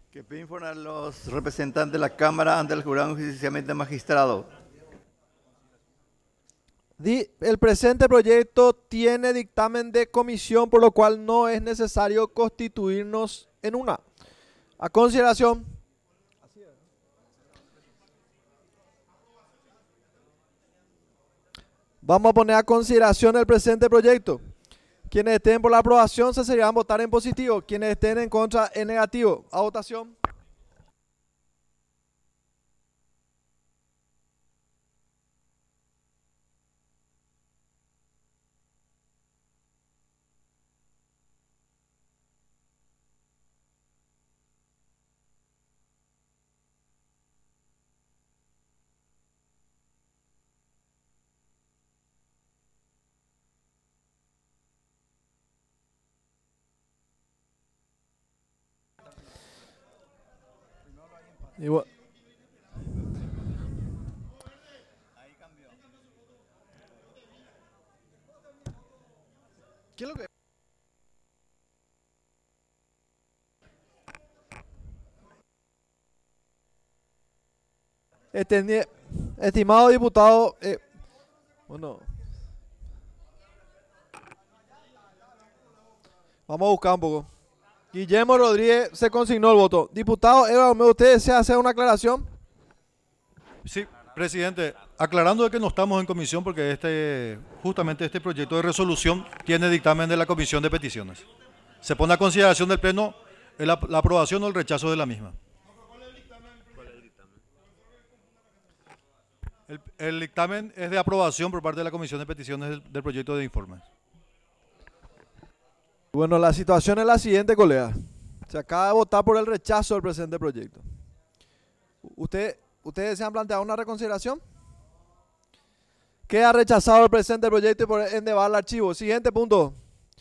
Que pide informar a los representantes de la Cámara ante el jurado justiciamente magistrado. El presente proyecto tiene dictamen de comisión, por lo cual no es necesario constituirnos en una. A consideración. Vamos a poner a consideración el presente proyecto. Quienes estén por la aprobación se serían votar en positivo. Quienes estén en contra en negativo. A votación. Igual. ¿Qué es lo que? Estimado diputado, bueno, vamos a buscar un poco. Guillermo Rodríguez se consignó el voto. Diputado Eva, ¿usted desea hacer una aclaración? Sí, presidente, aclarando de que no estamos en comisión porque justamente este proyecto de resolución tiene dictamen de la Comisión de Peticiones. Se pone a consideración del Pleno la aprobación o el rechazo de la misma. El dictamen es de aprobación por parte de la Comisión de Peticiones del proyecto de informe. Bueno, la situación es la siguiente, colega. Se acaba de votar por el rechazo del presente proyecto. ¿Ustedes desean plantear una reconsideración? Queda rechazado el presente proyecto y por ende va al archivo. Siguiente punto.